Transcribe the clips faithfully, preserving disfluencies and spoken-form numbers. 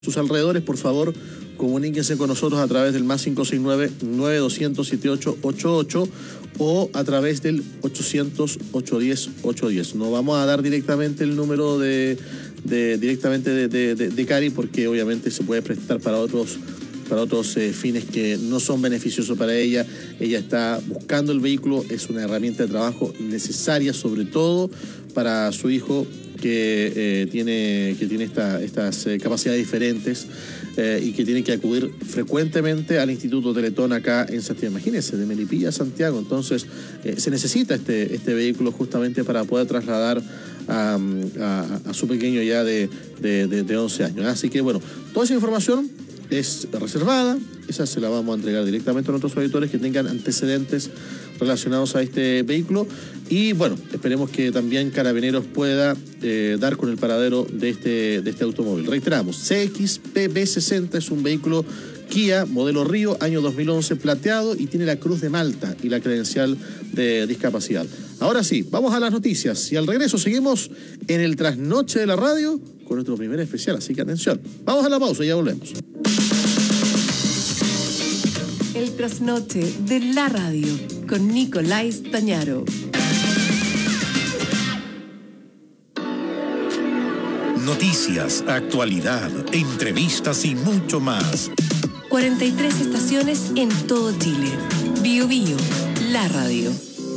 sus alrededores, por favor, comuníquense con nosotros a través del más cinco seis nueve, nueve dos cero cero, siete ocho ocho ocho o a través del ochocientos, ochocientos diez, ochocientos diez. No vamos a dar directamente el número de, de directamente de, de, de, de Cari, porque obviamente se puede prestar para otros para otros eh, fines que no son beneficiosos para ella. Ella está buscando el vehículo, es una herramienta de trabajo necesaria, sobre todo para su hijo, que eh, tiene, que tiene esta, estas eh, capacidades diferentes eh, y que tiene que acudir frecuentemente al Instituto Teletón acá en Santiago. Imagínense, de Melipilla a Santiago. Entonces, eh, se necesita este, este vehículo justamente para poder trasladar a, a, a su pequeño ya de, de, de, de once años. Así que, bueno, toda esa información es reservada, esa se la vamos a entregar directamente a nuestros auditores que tengan antecedentes relacionados a este vehículo. Y bueno, esperemos que también Carabineros pueda eh, dar con el paradero de este, de este automóvil. Reiteramos, C X P B sesenta es un vehículo Kia, modelo Río, año dos mil once, plateado, y tiene la cruz de Malta y la credencial de discapacidad. Ahora sí, vamos a las noticias y al regreso seguimos en el trasnoche de la radio con nuestro primer especial, así que atención. Vamos a la pausa y ya volvemos. El trasnoche de la radio con Nicolás Tañaro. Noticias, actualidad, entrevistas y mucho más. cuarenta y tres estaciones en todo Chile. Bio Bio, la radio.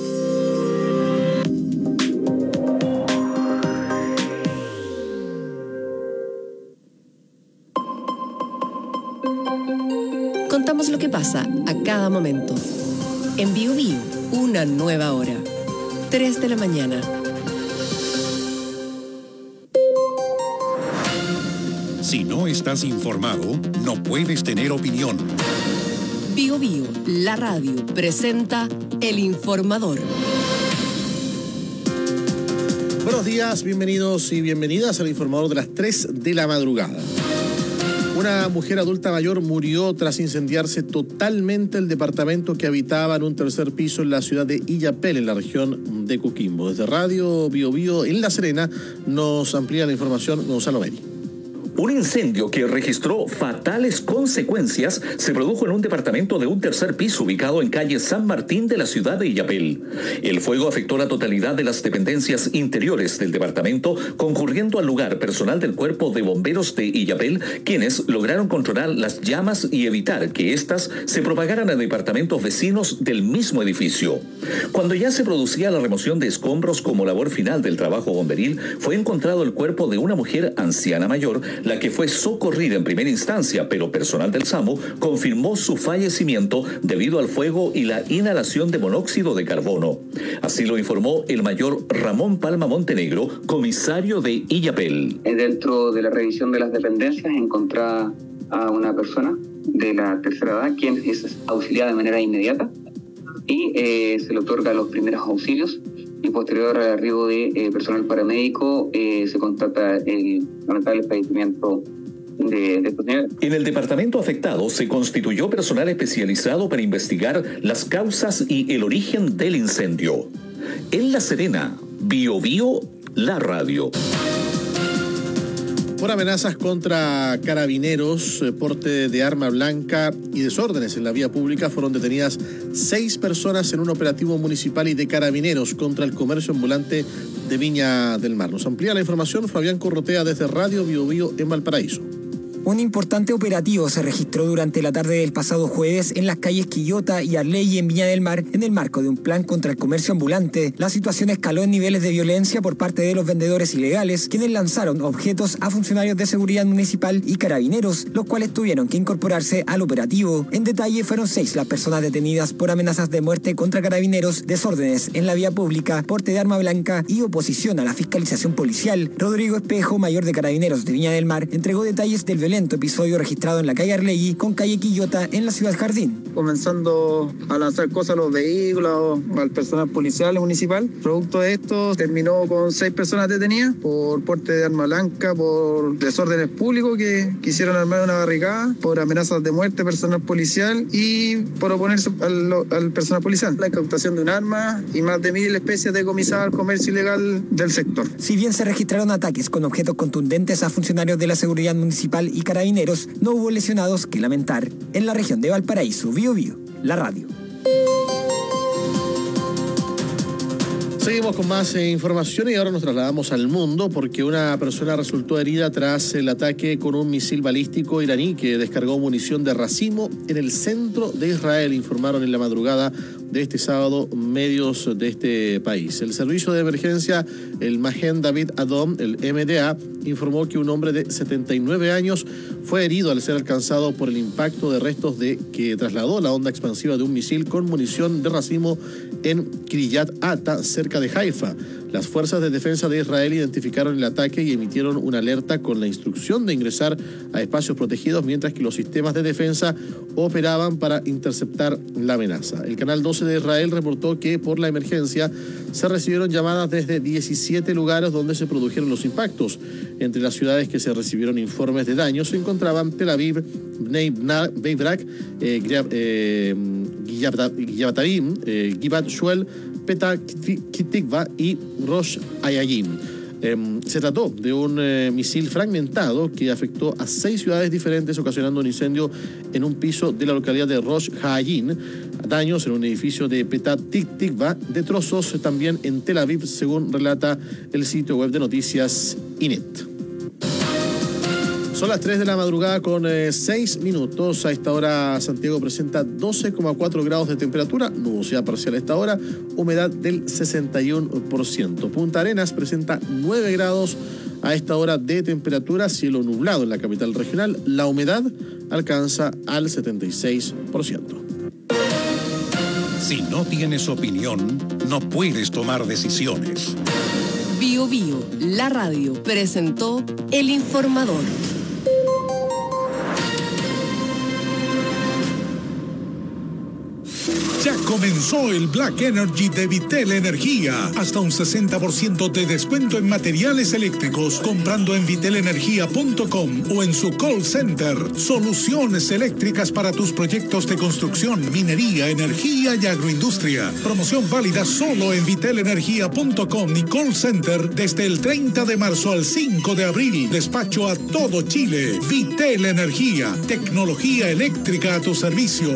Contamos lo que pasa a cada momento. En Bio Bio, una nueva hora. tres de la mañana. Si no estás informado, no puedes tener opinión. Bio Bio, la radio, presenta El Informador. Buenos días, bienvenidos y bienvenidas al Informador de las tres de la madrugada. Una mujer adulta mayor murió tras incendiarse totalmente el departamento que habitaba en un tercer piso en la ciudad de Illapel, en la región de Coquimbo. Desde Radio Bio Bio en La Serena nos amplía la información Gonzalo Meri. Un incendio que registró fatales consecuencias se produjo en un departamento de un tercer piso ubicado en calle San Martín de la ciudad de Illapel. El fuego afectó la totalidad de las dependencias interiores del departamento, concurriendo al lugar personal del Cuerpo de Bomberos de Illapel, quienes lograron controlar las llamas y evitar que éstas se propagaran a departamentos vecinos del mismo edificio. Cuando ya se producía la remoción de escombros como labor final del trabajo bomberil, fue encontrado el cuerpo de una mujer anciana mayor, la que fue socorrida en primera instancia, pero personal del SAMU confirmó su fallecimiento debido al fuego y la inhalación de monóxido de carbono. Así lo informó el mayor Ramón Palma Montenegro, comisario de Illapel. Dentro de la revisión de las dependencias encontraba a una persona de la tercera edad, quien es auxiliada de manera inmediata y eh, se le otorga los primeros auxilios. Y posterior al arribo de eh, personal paramédico, eh, se constata el lamentable fallecimiento de, de estos señores. En el departamento afectado se constituyó personal especializado para investigar las causas y el origen del incendio. En La Serena, Bio Bio, la radio. Por amenazas contra Carabineros, porte de arma blanca y desórdenes en la vía pública, fueron detenidas seis personas en un operativo municipal y de Carabineros contra el comercio ambulante de Viña del Mar. Nos amplía la información Fabián Corrotea desde Radio Bio Bio en Valparaíso. Un importante operativo se registró durante la tarde del pasado jueves en las calles Quillota y Arley en Viña del Mar en el marco de un plan contra el comercio ambulante. La situación escaló en niveles de violencia por parte de los vendedores ilegales, quienes lanzaron objetos a funcionarios de seguridad municipal y carabineros, los cuales tuvieron que incorporarse al operativo. En detalle, fueron seis las personas detenidas por amenazas de muerte contra carabineros, desórdenes en la vía pública, porte de arma blanca y oposición a la fiscalización policial. Rodrigo Espejo, mayor de Carabineros de Viña del Mar, entregó detalles del violento episodio registrado en la calle Arlegui con calle Quillota en la ciudad Jardín. Comenzando a lanzar cosas a los vehículos, al personal policial municipal. Producto de esto terminó con seis personas detenidas por porte de arma blanca, por desórdenes públicos que quisieron armar una barricada, por amenazas de muerte personal policial y por oponerse al, al personal policial. La incautación de un arma y más de mil especies decomisadas al comercio ilegal del sector. Si bien se registraron ataques con objetos contundentes a funcionarios de la seguridad municipal y y Carabineros. No hubo lesionados que lamentar en la región de Valparaíso. Biobío, la radio. Seguimos con más eh, información y ahora nos trasladamos al mundo porque una persona resultó herida tras el ataque con un misil balístico iraní que descargó munición de racimo en el centro de Israel, informaron en la madrugada de este sábado medios de este país. El servicio de emergencia, el Magen David Adom, el M D A, informó que un hombre de setenta y nueve años fue herido al ser alcanzado por el impacto de restos de que trasladó la onda expansiva de un misil con munición de racimo en Kiryat Ata, cerca de Haifa. Las fuerzas de defensa de Israel identificaron el ataque y emitieron una alerta con la instrucción de ingresar a espacios protegidos, mientras que los sistemas de defensa operaban para interceptar la amenaza. El canal doce de Israel reportó que por la emergencia se recibieron llamadas desde diecisiete lugares donde se produjeron los impactos. Entre las ciudades que se recibieron informes de daño se encontraban Tel Aviv, Bnei Brak, eh, eh, Givatarim, eh, Givat Shuel, Petah Tikva y Rosh Hayayim. Eh, se trató de un eh, misil fragmentado que afectó a seis ciudades diferentes, ocasionando un incendio en un piso de la localidad de Rosh Hayayim, daños en un edificio de Petah Tikva, de trozos también en Tel Aviv, según relata el sitio web de noticias Inet. Son las tres de la madrugada con eh, seis minutos. A esta hora Santiago presenta doce coma cuatro grados de temperatura, nubosidad parcial a esta hora, humedad del sesenta y uno por ciento. Punta Arenas presenta nueve grados a esta hora de temperatura, cielo nublado en la capital regional. La humedad alcanza al setenta y seis por ciento. Si no tienes opinión, no puedes tomar decisiones. Bio Bio, la radio, presentó El Informador. Ya comenzó el Black Energy de Vitel Energía. Hasta un sesenta por ciento de descuento en materiales eléctricos comprando en vitel energía punto com o en su call center. Soluciones eléctricas para tus proyectos de construcción, minería, energía y agroindustria. Promoción válida solo en vitel energía punto com y call center desde el treinta de marzo al cinco de abril. Despacho a todo Chile. Vitel Energía. Tecnología eléctrica a tu servicio.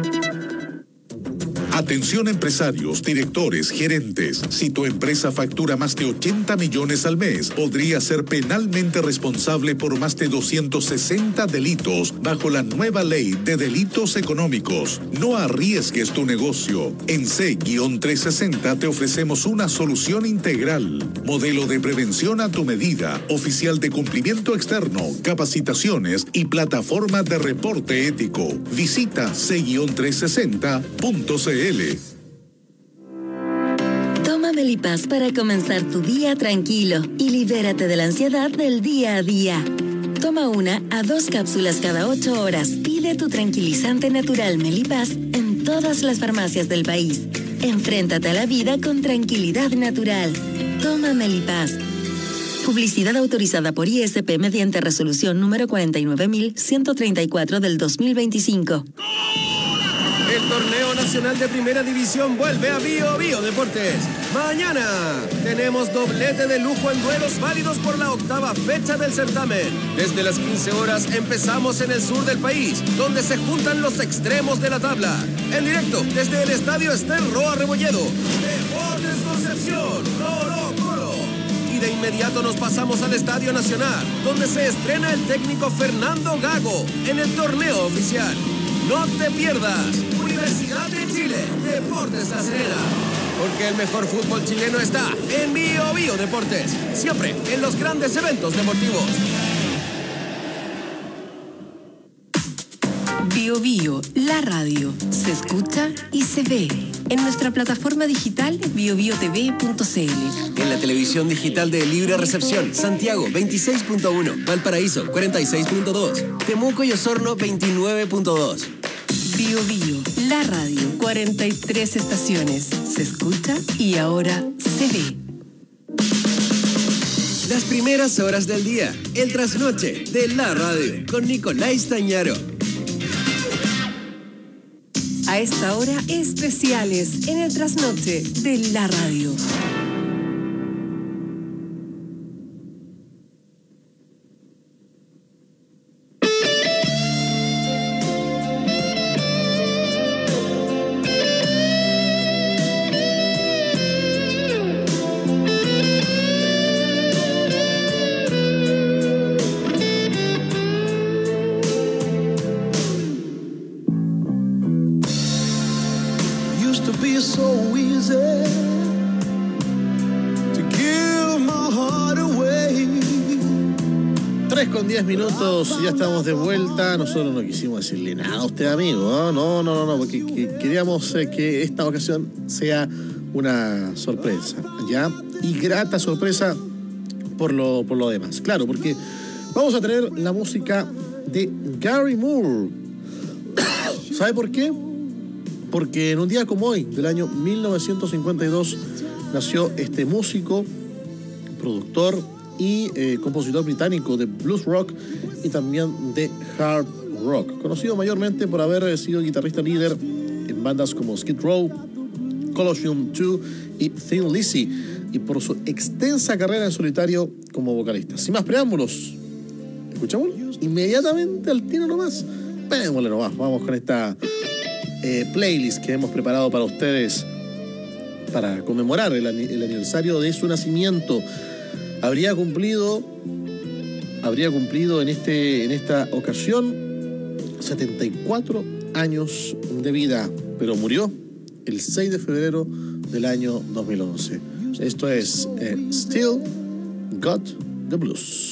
Atención empresarios, directores, gerentes. Si tu empresa factura más de ochenta millones al mes, podría ser penalmente responsable por más de doscientos sesenta delitos bajo la nueva ley de delitos económicos. No arriesgues tu negocio. En C trescientos sesenta te ofrecemos una solución integral. Modelo de prevención a tu medida, oficial de cumplimiento externo, capacitaciones y plataforma de reporte ético. Visita C trescientos sesenta punto c l. Toma Melipaz para comenzar tu día tranquilo y libérate de la ansiedad del día a día. Toma una a dos cápsulas cada ocho horas. Pide tu tranquilizante natural Melipaz en todas las farmacias del país. Enfréntate a la vida con tranquilidad natural. Toma Melipaz. Publicidad autorizada por I S P mediante resolución número cuarenta y nueve mil ciento treinta y cuatro del dos mil veinticinco. El torneo nacional de primera división vuelve a Bio Bio Deportes. Mañana tenemos doblete de lujo en duelos válidos por la octava fecha del certamen. Desde las quince horas empezamos en el sur del país, donde se juntan los extremos de la tabla. En directo desde el estadio Ester Roa Rebolledo. Deportes Concepción, Colo Colo. Y de inmediato nos pasamos al Estadio Nacional, donde se estrena el técnico Fernando Gago en el torneo oficial. No te pierdas. Universidad de Chile, Deportes La Serena. Porque el mejor fútbol chileno está en Bio Bio Deportes. Siempre en los grandes eventos deportivos. Bio Bio, la radio, se escucha y se ve. En nuestra plataforma digital bio bio t v punto c l. En la televisión digital de Libre Recepción, Santiago veintiséis punto uno, Valparaíso cuarenta y seis punto dos, Temuco y Osorno veintinueve punto dos. Bio Bio, la radio, cuarenta y tres estaciones. Se escucha y ahora se ve. Las primeras horas del día, el trasnoche de la radio, con Nicolás Tañaro. A esta hora, especiales en el trasnoche de la radio. so easy to give my heart away. tres con diez minutos, ya estamos de vuelta. Nosotros no quisimos decirle nada a usted, amigo. No, no, no, no, no porque que, queríamos eh, que esta ocasión sea una sorpresa, ¿ya? Y grata sorpresa por lo, por lo demás. Claro, porque vamos a tener la música de Gary Moore. ¿Sabe por qué? Porque en un día como hoy, del año mil novecientos cincuenta y dos, nació este músico, productor y eh, compositor británico de blues rock y también de hard rock, conocido mayormente por haber sido guitarrista líder en bandas como Skid Row, Colosseum dos y Thin Lizzy, y por su extensa carrera en solitario como vocalista. Sin más preámbulos, escuchamos inmediatamente al tiro nomás. Vémosle nomás, vamos con esta eh, playlist que hemos preparado para ustedes para conmemorar el, el aniversario de su nacimiento. Habría cumplido, habría cumplido en, este, en esta ocasión setenta y cuatro años de vida, pero murió el seis de febrero del año dos mil once. Esto es eh, Still Got the Blues.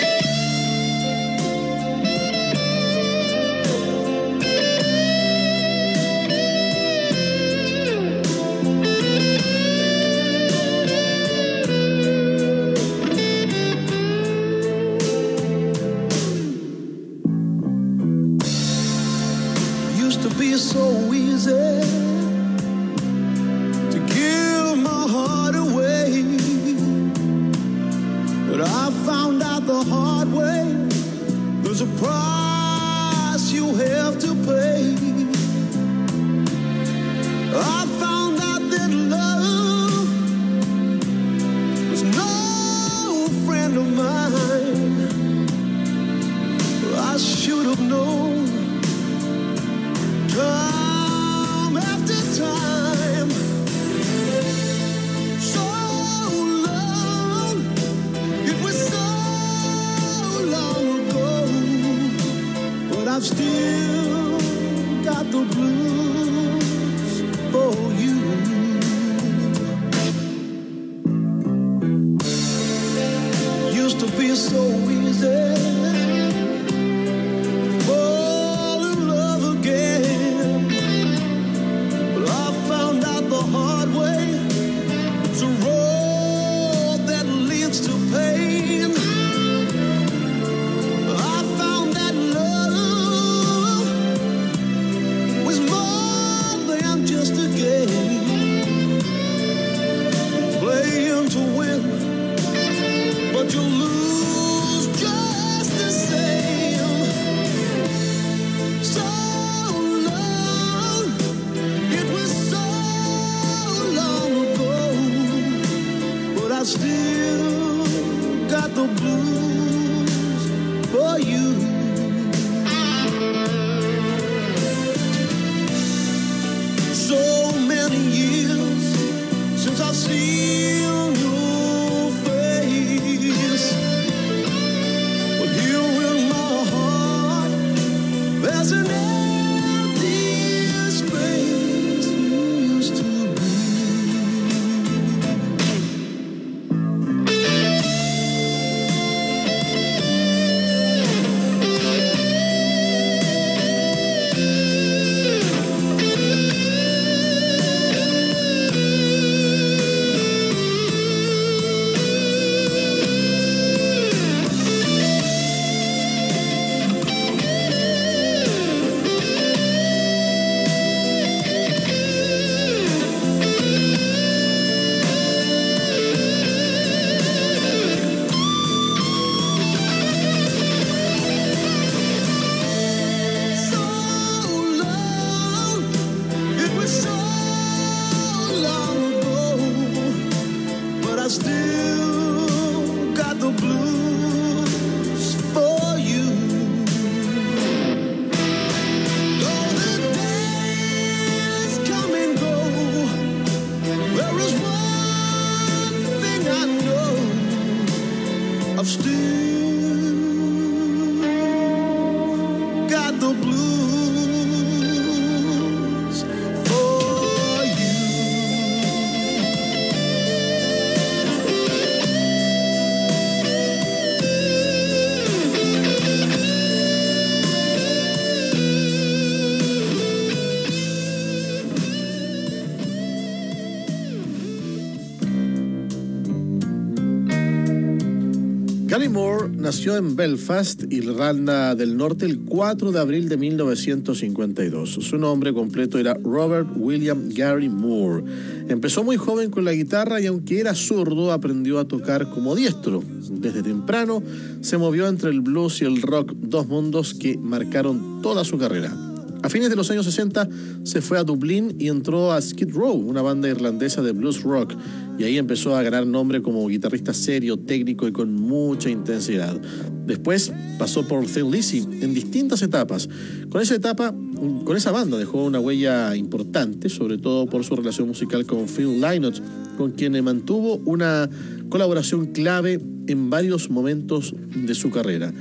So easy to give my heart away, but I found out the hard way there's a price you have to pay. I found out that love was no friend of mine. I should have known time after time. So long, it was so long ago, but I've still got the blues for you. Used to be so easy Gary Moore nació en Belfast, Irlanda del Norte, el cuatro de abril de mil novecientos cincuenta y dos. Su nombre completo era Robert William Gary Moore. Empezó muy joven con la guitarra y aunque era zurdo, aprendió a tocar como diestro. Desde temprano se movió entre el blues y el rock, dos mundos que marcaron toda su carrera. A fines de los años sesenta se fue a Dublín y entró a Skid Row, una banda irlandesa de blues rock, y ahí empezó a ganar nombre como guitarrista serio, técnico y con mucha intensidad. Después pasó por Thin Lizzy en distintas etapas. Con esa etapa, con esa banda dejó una huella importante, sobre todo por su relación musical con Phil Lynott, con quien mantuvo una colaboración clave en varios momentos de su carrera.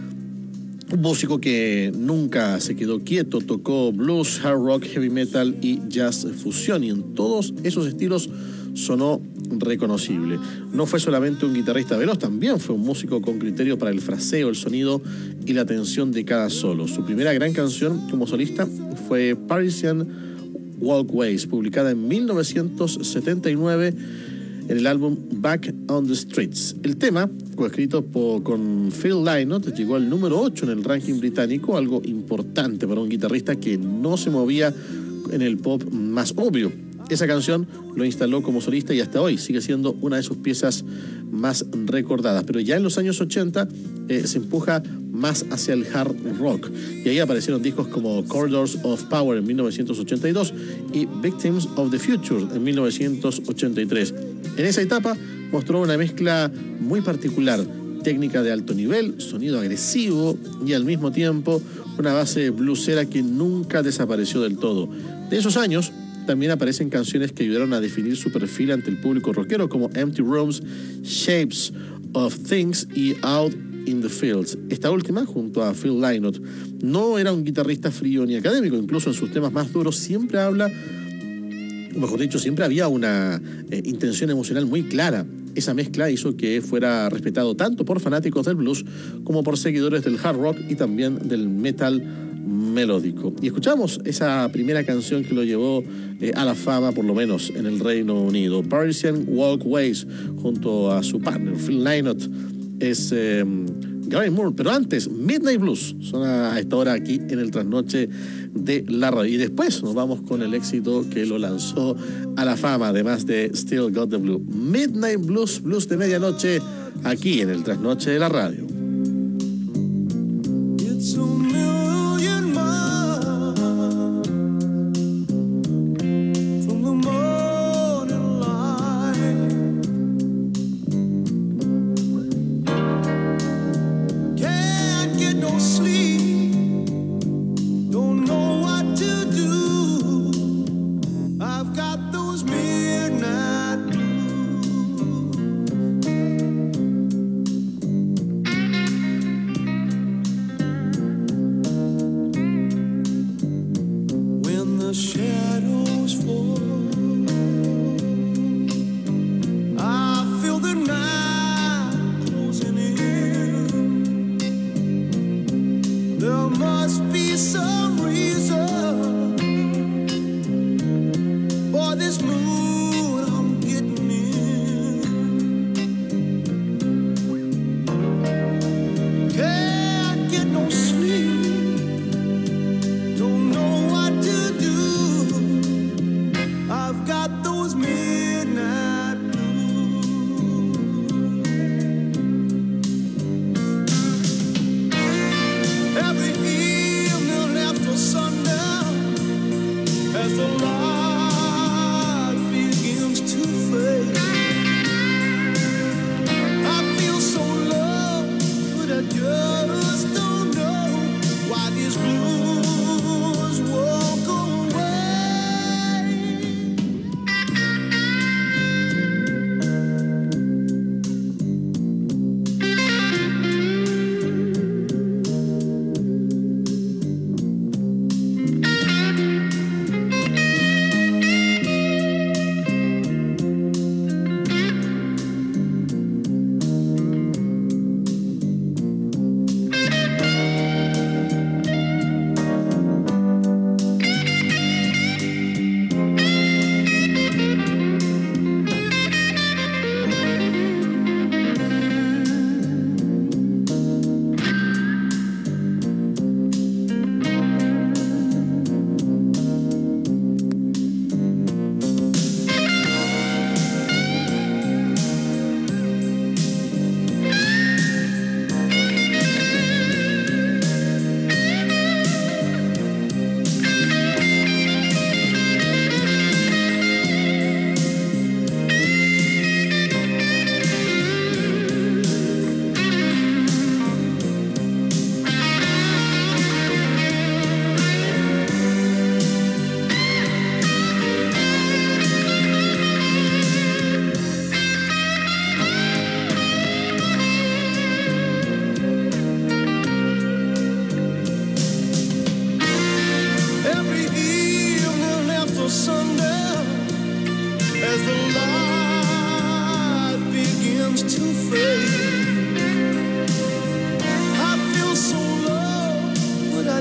Un músico que nunca se quedó quieto, tocó blues, hard rock, heavy metal y jazz fusión, y en todos esos estilos sonó reconocible. No fue solamente un guitarrista veloz, también fue un músico con criterio para el fraseo, el sonido y la tensión de cada solo. Su primera gran canción como solista fue Parisian Walkways, publicada en mil novecientos setenta y nueve en el álbum Back on the Streets. El tema, coescrito por, con Phil Lynott, llegó al número ocho en el ranking británico, algo importante para un guitarrista que no se movía en el pop más obvio. Esa canción lo instaló como solista y hasta hoy sigue siendo una de sus piezas más recordadas. Pero ya en los años ochenta eh, se empuja más hacia el hard rock, y ahí aparecieron discos como Corridors of Power en mil novecientos ochenta y dos y Victims of the Future en mil novecientos ochenta y tres. En esa etapa mostró una mezcla muy particular, técnica de alto nivel, sonido agresivo y al mismo tiempo una base bluesera que nunca desapareció del todo. De esos años también aparecen canciones que ayudaron a definir su perfil ante el público rockero, como Empty Rooms, Shapes of Things y Out in the Fields. Esta última, junto a Phil Lynott, no era un guitarrista frío ni académico. Incluso en sus temas más duros siempre habla, o mejor dicho, siempre había una eh, intención emocional muy clara. Esa mezcla hizo que fuera respetado tanto por fanáticos del blues como por seguidores del hard rock y también del metal melódico. Y escuchamos esa primera canción que lo llevó eh, a la fama, por lo menos en el Reino Unido, Parisian Walkways, junto a su partner Phil Lynott. Es eh, Gary Moore, pero antes Midnight Blues suena a esta hora aquí en el trasnoche de la radio, y después nos vamos con el éxito que lo lanzó a la fama, además de Still Got the Blue. Midnight Blues, blues de medianoche, aquí en el trasnoche de la radio.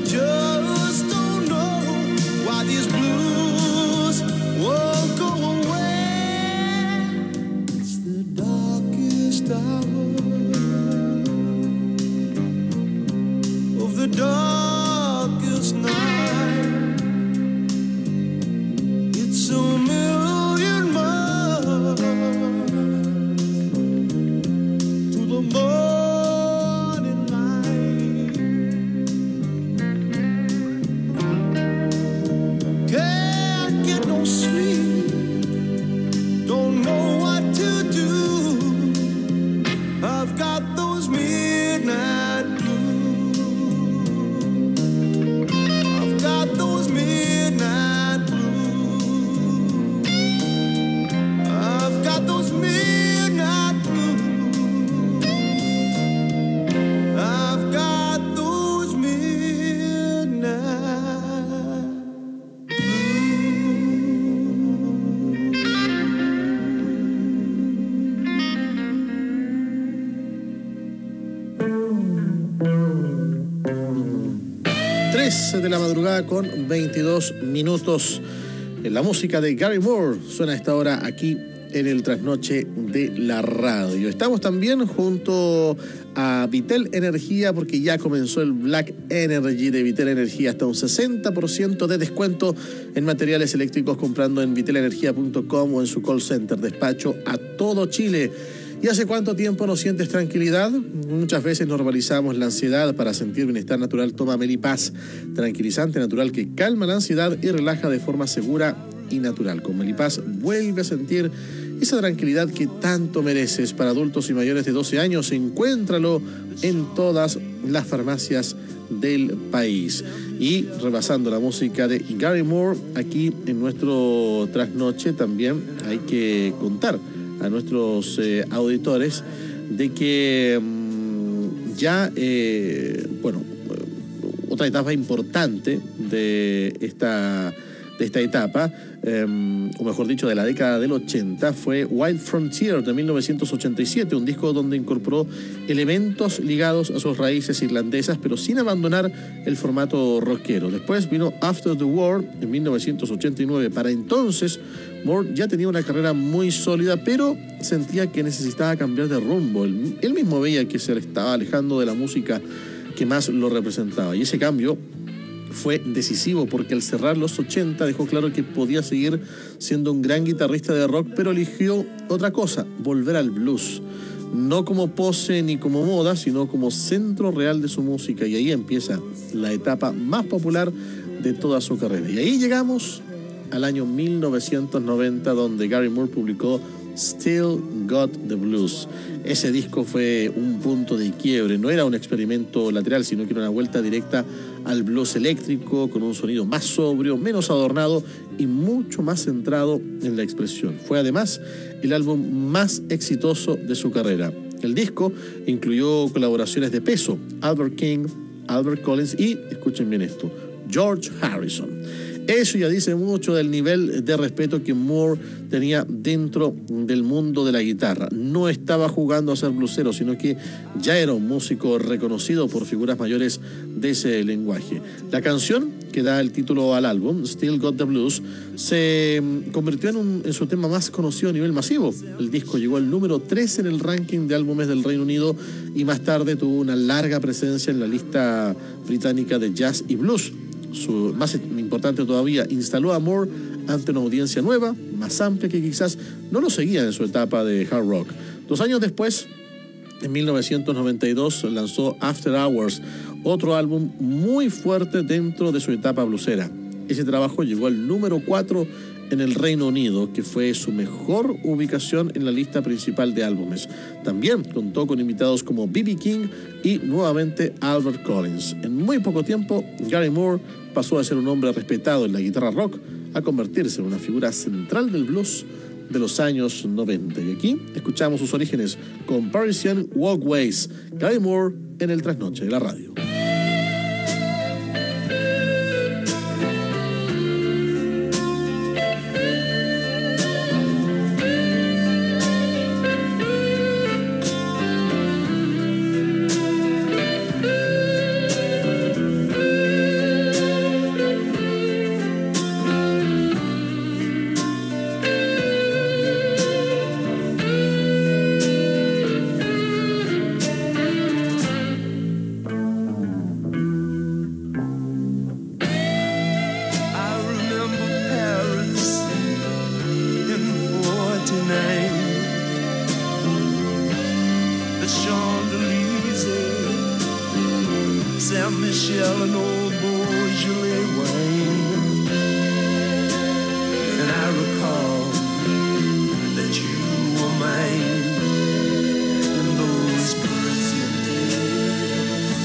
just don't know why these blues won't go away. It's the darkest hour of the darkest night. It's a million miles to the morning light. Can't get no sleep, don't know what to do. I've got those midnight blues. I've got those midnight blues. I've got those midnight blues. I've got those midnight tres de la madrugada con veintidós minutos. La música de Gary Moore suena a esta hora aquí en el trasnoche de la radio. Estamos también junto a Vitel Energía porque ya comenzó el Black Energy de Vitel Energía, hasta un sesenta por ciento de descuento en materiales eléctricos comprando en vitel energía punto com o en su call center. Despacho a todo Chile. ¿Y hace cuánto tiempo no sientes tranquilidad? Muchas veces normalizamos la ansiedad. Para sentir bienestar natural, toma Melipaz, tranquilizante natural que calma la ansiedad y relaja de forma segura y natural. Con Melipaz vuelve a sentir esa tranquilidad que tanto mereces. Para adultos y mayores de doce años, encuéntralo en todas las farmacias del país. Y repasando la música de Gary Moore, aquí en nuestro trasnoche también hay que contar a nuestros eh, auditores de que mmm, ya, eh, bueno, otra etapa importante de esta, de esta etapa, eh, o mejor dicho, de la década del ochenta, fue Wild Frontier de mil novecientos ochenta y siete, un disco donde incorporó elementos ligados a sus raíces irlandesas, pero sin abandonar el formato rockero. Después vino After the War en mil novecientos ochenta y nueve. Para entonces, Moore ya tenía una carrera muy sólida, pero sentía que necesitaba cambiar de rumbo. Él, él mismo veía que se le estaba alejando de la música que más lo representaba. Y ese cambio fue decisivo porque al cerrar los ochenta dejó claro que podía seguir siendo un gran guitarrista de rock, pero eligió otra cosa, volver al blues. No como pose ni como moda, sino como centro real de su música. Y ahí empieza la etapa más popular de toda su carrera. Y ahí llegamos al año mil novecientos noventa, donde Gary Moore publicó Still Got the Blues. Ese disco fue un punto de quiebre. No era un experimento lateral, sino que era una vuelta directa al blues eléctrico, con un sonido más sobrio, menos adornado y mucho más centrado en la expresión. Fue además el álbum más exitoso de su carrera. El disco incluyó colaboraciones de peso: Albert King, Albert Collins y, escuchen bien esto, George Harrison. Eso ya dice mucho del nivel de respeto que Moore tenía dentro del mundo de la guitarra. No estaba jugando a ser blusero, sino que ya era un músico reconocido por figuras mayores de ese lenguaje. La canción que da el título al álbum, Still Got the Blues, se convirtió en, un, en su tema más conocido a nivel masivo. El disco llegó al número tres en el ranking de álbumes del Reino Unido y más tarde tuvo una larga presencia en la lista británica de jazz y blues. Su, más importante todavía, instaló a Moore ante una audiencia nueva, más amplia, que quizás no lo seguía en su etapa de hard rock. Dos años después, en mil novecientos noventa y dos, lanzó After Hours, otro álbum muy fuerte dentro de su etapa blusera. Ese trabajo llegó al número cuatro en el Reino Unido, que fue su mejor ubicación en la lista principal de álbumes. También contó con invitados como B B King y nuevamente Albert Collins. En muy poco tiempo, Gary Moore pasó a ser un hombre respetado en la guitarra rock a convertirse en una figura central del blues de los años noventa. Y aquí escuchamos sus orígenes con Parisian Walkways, Gary Moore en el trasnoche de la radio. old Beaujolais wine, and I recall that you were mine in those Parisian days.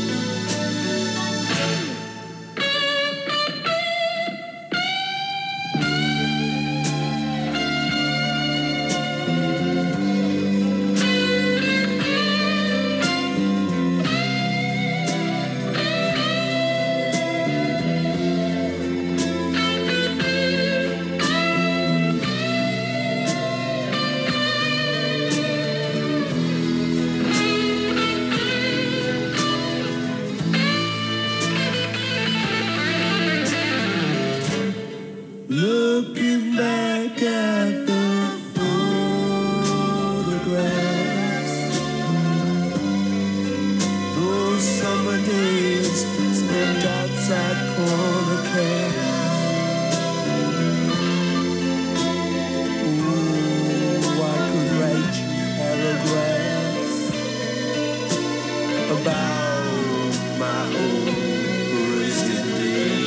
Looking back at the photographs, those summer days spent outside corner cafes. Ooh, I could write you paragraphs about my old Parisian days.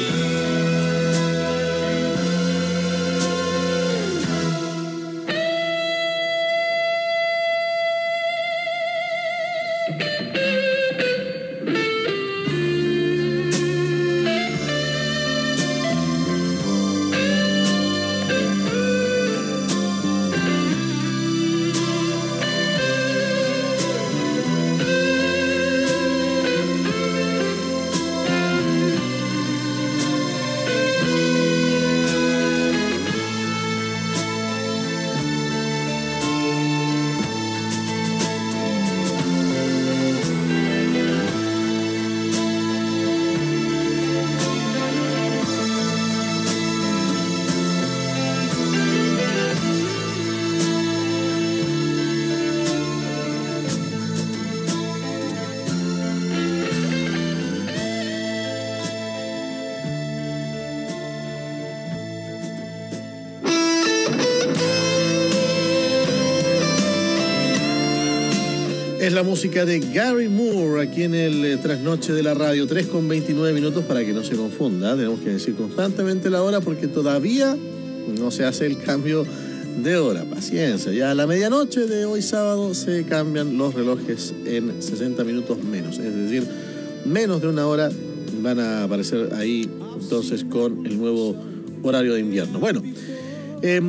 Es la música de Gary Moore aquí en el eh, Trasnoche de la Radio, tres con veintinueve minutos para que no se confunda. Tenemos que decir constantemente la hora porque todavía no se hace el cambio de hora. Paciencia, ya a la medianoche de hoy sábado se cambian los relojes en sesenta minutos menos. Es decir, menos de una hora van a aparecer ahí entonces con el nuevo horario de invierno. Bueno, eh,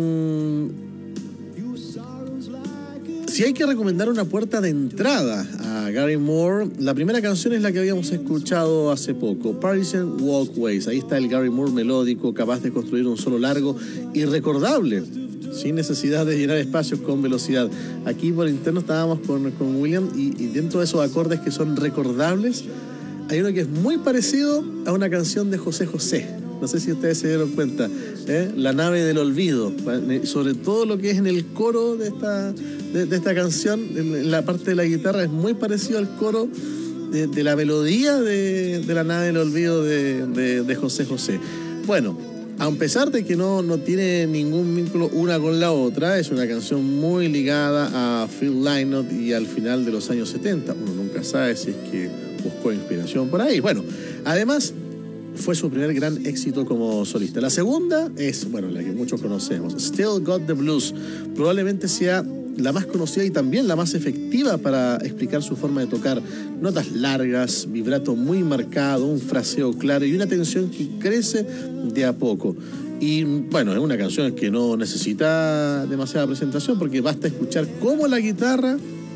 si hay que recomendar una puerta de entrada a Gary Moore, la primera canción es la que habíamos escuchado hace poco, Parisian Walkways. Ahí está el Gary Moore melódico, capaz de construir un solo largo y recordable, sin necesidad de llenar espacios con velocidad. Aquí por interno estábamos con, con William y, y dentro de esos acordes que son recordables, hay uno que es muy parecido a una canción de José José. No sé si ustedes se dieron cuenta, ¿eh? La nave del olvido, sobre todo lo que es en el coro de esta, de, de esta canción, en la parte de la guitarra es muy parecido al coro de, de la melodía de, de la nave del olvido de, de, de José José. Bueno, a pesar de que no, no tiene ningún vínculo una con la otra, es una canción muy ligada a Phil Lynott y al final de los años setenta. Uno nunca sabe si es que buscó inspiración por ahí. Bueno, además fue su primer gran éxito como solista. La segunda es, bueno, la que muchos conocemos, Still Got the Blues. Probablemente sea la más conocida y también la más efectiva para explicar su forma de tocar. Notas largas, vibrato muy marcado, un fraseo claro y una tensión que crece de a poco. Y bueno, es una canción que no necesita demasiada presentación porque basta escuchar cómo la guitarra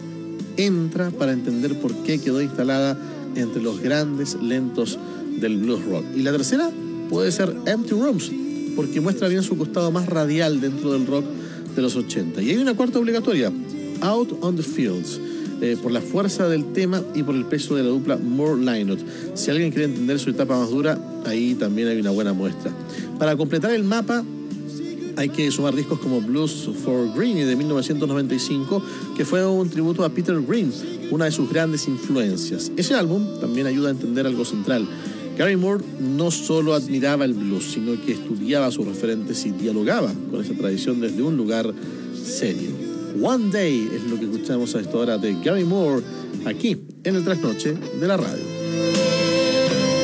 entra para entender por qué quedó instalada entre los grandes lentos del blues rock. Y la tercera puede ser Empty Rooms, porque muestra bien su costado más radial dentro del rock de los ochenta. Y hay una cuarta obligatoria, Out on the Fields, eh, por la fuerza del tema y por el peso de la dupla Moore-Lynott. Si alguien quiere entender su etapa más dura, ahí también hay una buena muestra. Para completar el mapa hay que sumar discos como Blues for Greene de mil novecientos noventa y cinco, que fue un tributo a Peter Green, una de sus grandes influencias. Ese álbum también ayuda a entender algo central. Gary Moore no solo admiraba el blues, sino que estudiaba sus referentes y dialogaba con esa tradición desde un lugar serio. One Day es lo que escuchamos a esta hora de Gary Moore, aquí en el Trasnoche de la Radio.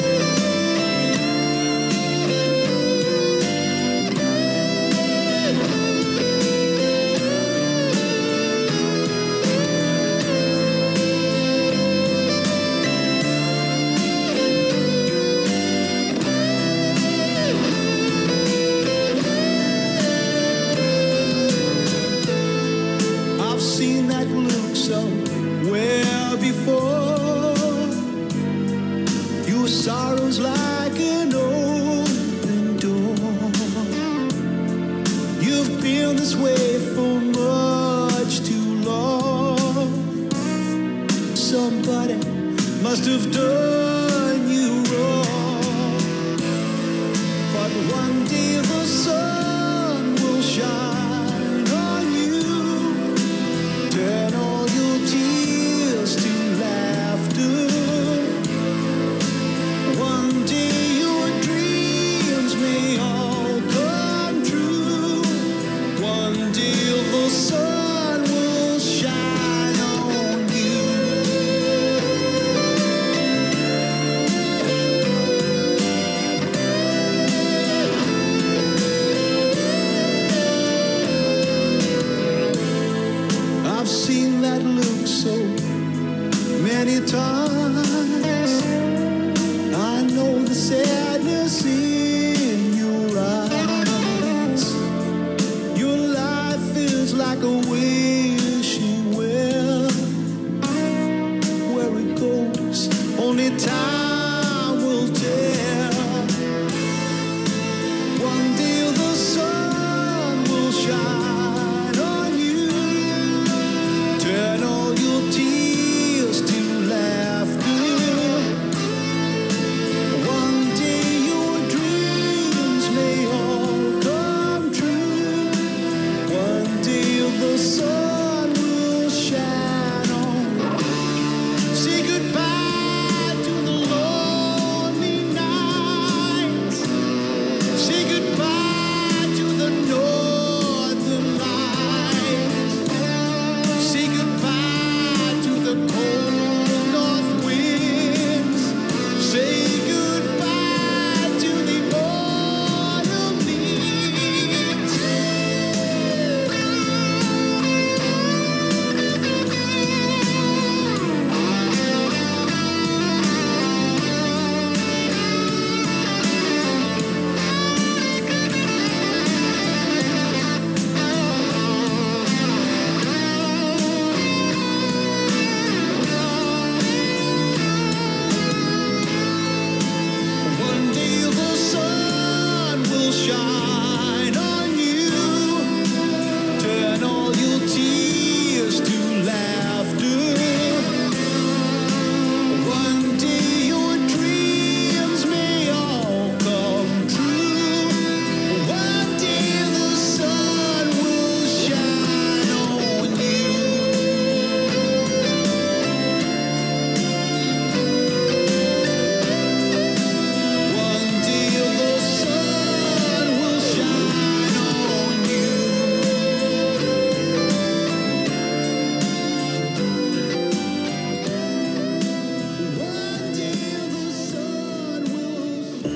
must have done you wrong. But one day the sun will shine on you, turn all your tears to laughter. One day your dreams may all come true. One day the sun will shine on you. I've seen that look so many times. I know the sadness in your eyes. Your life is like a wishing well. Where it goes, only time will tell. One day the sun will shine on you, turn all your tears to laughter. One day your dreams may all come true. One day the sun will shine on. Say goodbye to the lonely nights. Say goodbye to the northern lights. Say goodbye to the cold north winds. Say goodbye to the autumn leaves. One day the sun will shine on you, turn all your tears to laughter. One day your dreams may all come true. One day the sun will shine on you. One day the sun will shine on you. One day the sun will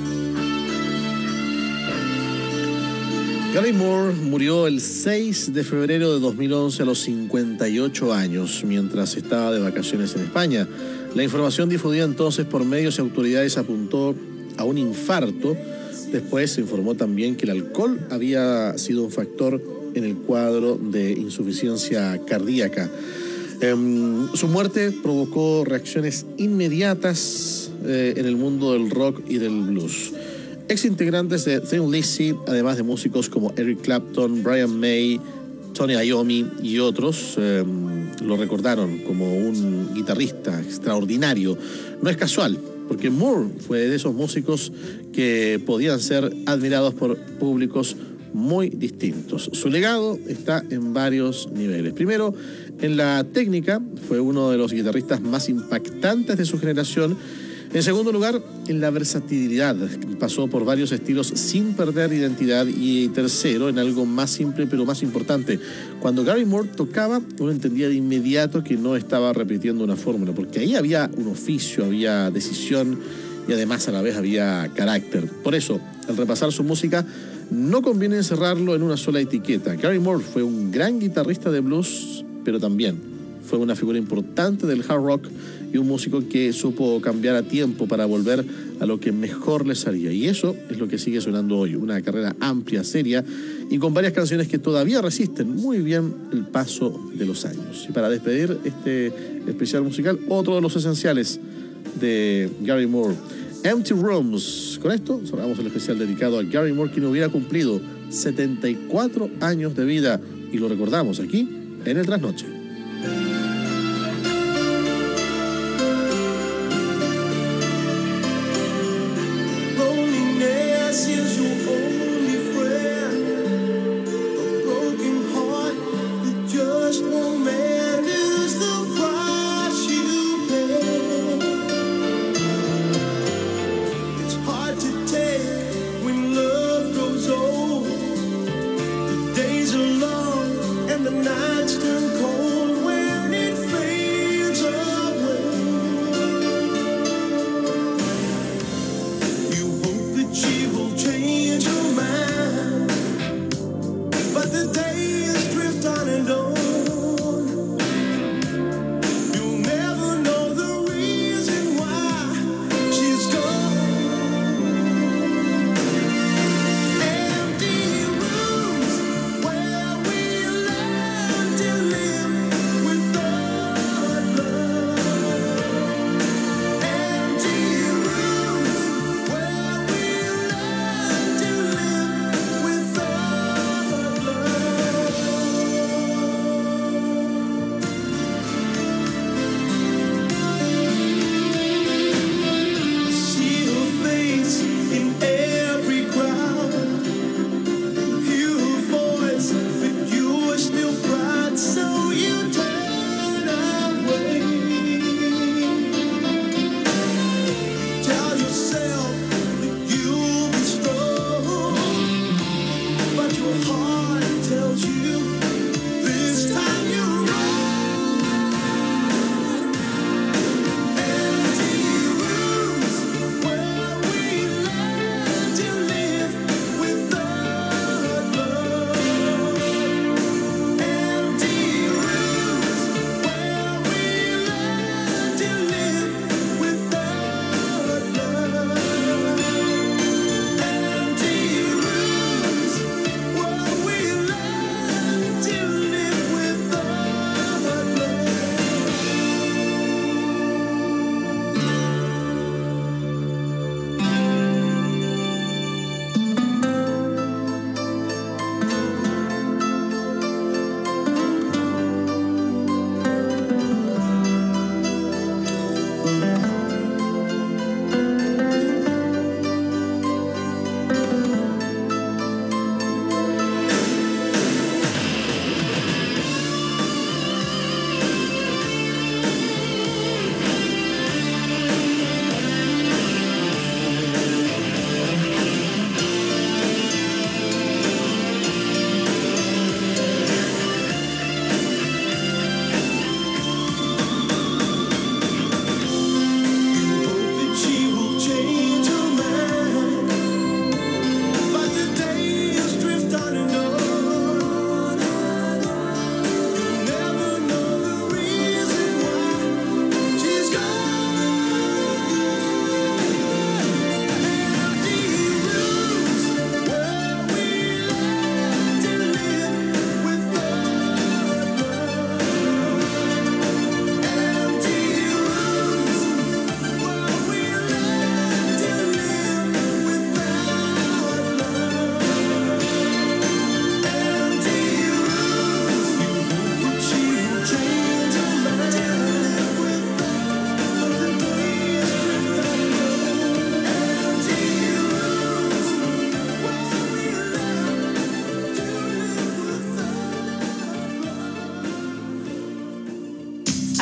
Gary Moore murió el seis de febrero de dos mil once a los cincuenta y ocho años, mientras estaba de vacaciones en España. La información difundida entonces por medios y autoridades apuntó a un infarto. Después se informó también que el alcohol había sido un factor en el cuadro de insuficiencia cardíaca. Eh, su muerte provocó reacciones inmediatas eh, en el mundo del rock y del blues. Ex integrantes de Thin Lizzy, además de músicos como Eric Clapton, Brian May, Tony Iommi y otros, eh, lo recordaron como un guitarrista extraordinario. No es casual, porque Moore fue de esos músicos que podían ser admirados por públicos muy distintos. Su legado está en varios niveles. Primero, en la técnica, fue uno de los guitarristas más impactantes de su generación. En segundo lugar, en la versatilidad. Pasó por varios estilos sin perder identidad. Y tercero, en algo más simple pero más importante. Cuando Gary Moore tocaba, uno entendía de inmediato que no estaba repitiendo una fórmula, porque ahí había un oficio, había decisión y además a la vez había carácter. Por eso, al repasar su música, no conviene encerrarlo en una sola etiqueta. Gary Moore fue un gran guitarrista de blues, pero también fue una figura importante del hard rock y un músico que supo cambiar a tiempo para volver a lo que mejor le salía. Y eso es lo que sigue sonando hoy, una carrera amplia, seria y con varias canciones que todavía resisten muy bien el paso de los años. Y para despedir este especial musical, otro de los esenciales de Gary Moore, Empty Rooms. Con esto cerramos el especial dedicado a Gary Moore, quien hubiera cumplido setenta y cuatro años de vida, y lo recordamos aquí en el Trasnoche.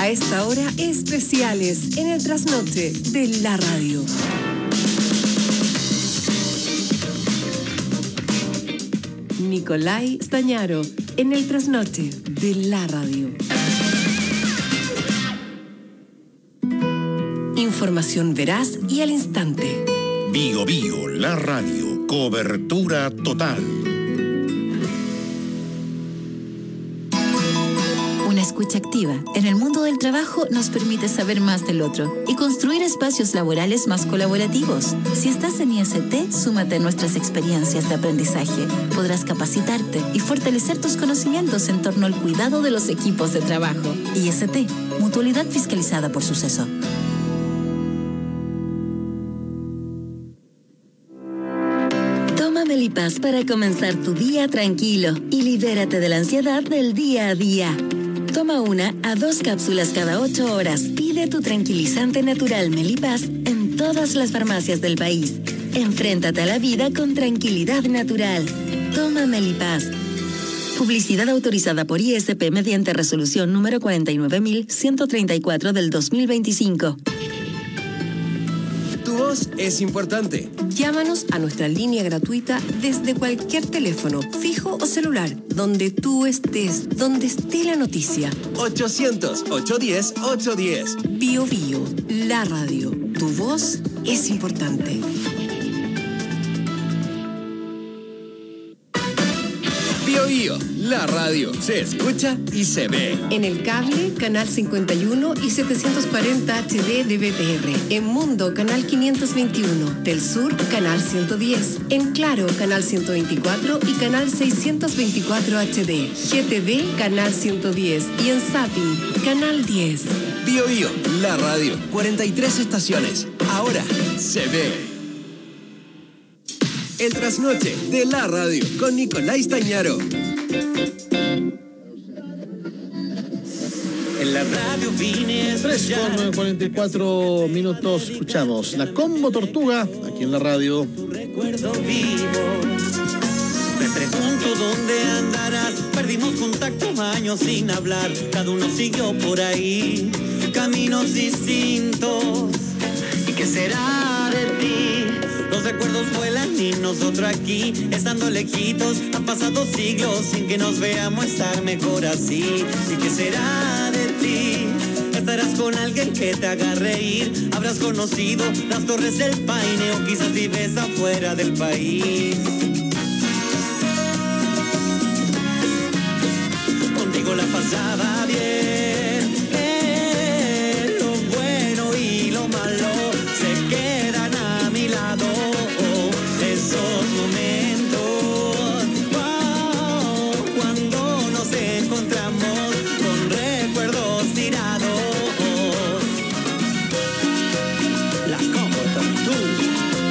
A esta hora, especiales en el trasnoche de la radio. Nicolai Stañaro en el trasnoche de la radio. Información veraz y al instante. Bio Bio, la radio, cobertura total. Una escucha activa en el mundo del trabajo nos permite saber más del otro y construir espacios laborales más colaborativos. Si estás en I S T, súmate a nuestras experiencias de aprendizaje. Podrás capacitarte y fortalecer tus conocimientos en torno al cuidado de los equipos de trabajo. I S T, mutualidad fiscalizada por Suceso. Toma Melipaz para comenzar tu día tranquilo y libérate de la ansiedad del día a día. Toma una a dos cápsulas cada ocho horas. Pide tu tranquilizante natural Melipaz en todas las farmacias del país. Enfréntate a la vida con tranquilidad natural. Toma Melipaz. Publicidad autorizada por I S P mediante resolución número cuarenta y nueve mil ciento treinta y cuatro del dos mil veinticinco. Tu voz es importante. Llámanos a nuestra línea gratuita desde cualquier teléfono, fijo o celular, donde tú estés, donde esté la noticia. ochocientos, ochocientos diez, ochocientos diez. Bio Bio, la radio. Tu voz es importante. Bio Bio, la radio. Se escucha y se ve. En el cable, canal cincuenta y uno y setecientos cuarenta H D de B T R. En Mundo, canal quinientos veintiuno. Del Sur, canal ciento diez. En Claro, canal ciento veinticuatro y canal seiscientos veinticuatro H D. G T V, canal ciento diez. Y en Zapping, canal diez. Bio Bio, la radio. cuarenta y tres estaciones. Ahora se ve. El trasnoche de la radio con Nicolai Stañaro. En la radio vine tres con cuarenta y cuatro minutos. Escuchamos la Combo Tortuga aquí en la radio. Tu recuerdo vivo. Me pregunto dónde andarás. Perdimos contacto años sin hablar. Cada uno siguió por ahí. Caminos distintos. ¿Y qué será de ti? Los recuerdos vuelan y nosotros aquí, estando lejitos, han pasado siglos sin que nos veamos estar mejor así. ¿Y qué será de ti? Estarás con alguien que te haga reír, habrás conocido las Torres del Paine o quizás vives afuera del país. Contigo la pasaba bien, eh, lo bueno y lo malo se quedan a mi lado. Esos momentos, wow, cuando nos encontramos con recuerdos tirados. La Combo Tortuga.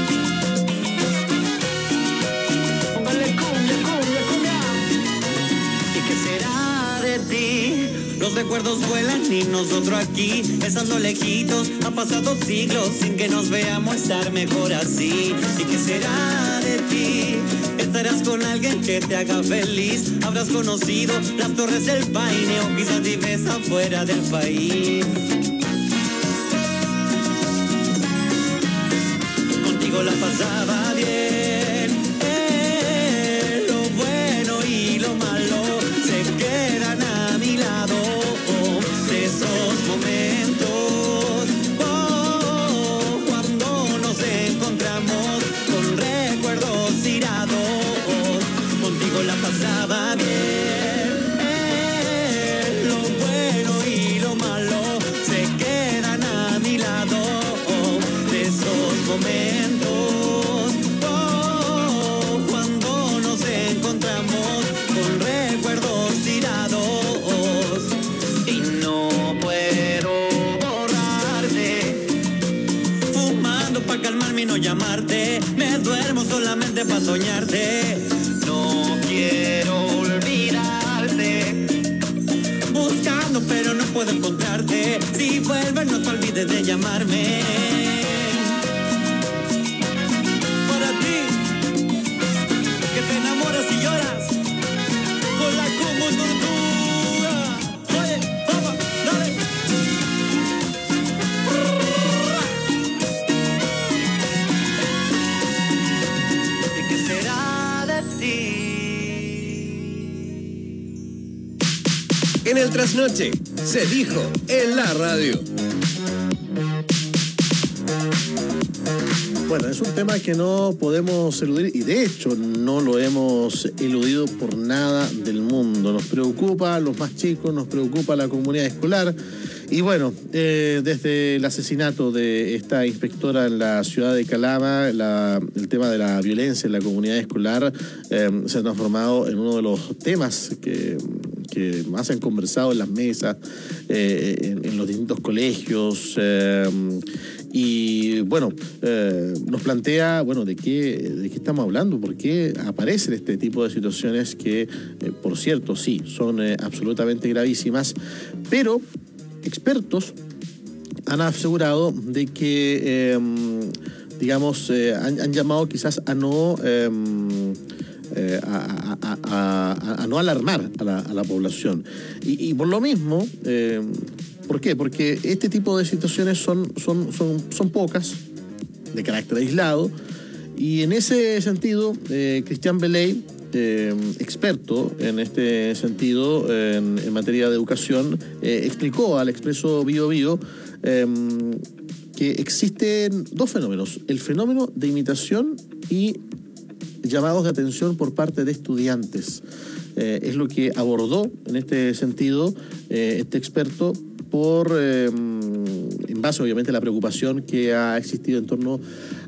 Póngale cumbia, cumbia, cumbia. ¿Y qué será de ti? Los recuerdos vuelan y nosotros aquí, estando lejitos, han pasado siglos sin que nos veamos estar mejor así. ¿Y qué será de ti? Estarás con alguien que te haga feliz, habrás conocido las Torres del Paine o quizás vives afuera del país. Contigo la pasaba bien, eh, lo bueno y lo malo se quedan a mi lado. De esos momentos, oh, cuando nos encontramos con recuerdos tirados, contigo la pasaba bien, eh, lo bueno y lo malo se quedan a mi lado. De esos momentos, oh, cuando nos encontramos con recuerdos tirados. Y no puedo borrarte, fumando pa' calmarme y no llamarte. Me duermo solamente pa' soñarte. No quiero olvidarte, buscando pero no puedo encontrarte. Si vuelves no te olvides de llamarme. Para ti, que te enamoras y lloras con la Combo Tortuga. Oye, vamos, dale. En el trasnoche, se dijo en la radio. Bueno, es un tema que no podemos eludir y de hecho no lo hemos eludido por nada del mundo. Nos preocupa a los más chicos, nos preocupa a la comunidad escolar. Y bueno, eh, desde el asesinato de esta inspectora en la ciudad de Calama, la, el tema de la violencia en la comunidad escolar eh, se ha transformado en uno de los temas que, que más se han conversado en las mesas, eh, en, en los distintos colegios. Eh, y bueno, eh, nos plantea, bueno, de qué, de qué estamos hablando, por qué aparecen este tipo de situaciones que, eh, por cierto, sí, son eh, absolutamente gravísimas, pero expertos han asegurado de que, eh, digamos, eh, han, han llamado quizás a no, eh, eh, a, a, a, a, a no alarmar a la, a la población. Y, y por lo mismo, eh, ¿por qué? Porque este tipo de situaciones son, son, son, son pocas, de carácter aislado, y en ese sentido, eh, Cristian Beley, Eh, experto en este sentido, en, en materia de educación, eh, explicó al Expreso Bio Bio eh, que existen dos fenómenos: el fenómeno de imitación y llamados de atención por parte de estudiantes. Eh, es lo que abordó en este sentido eh, este experto por, eh, en base obviamente a la preocupación que ha existido en torno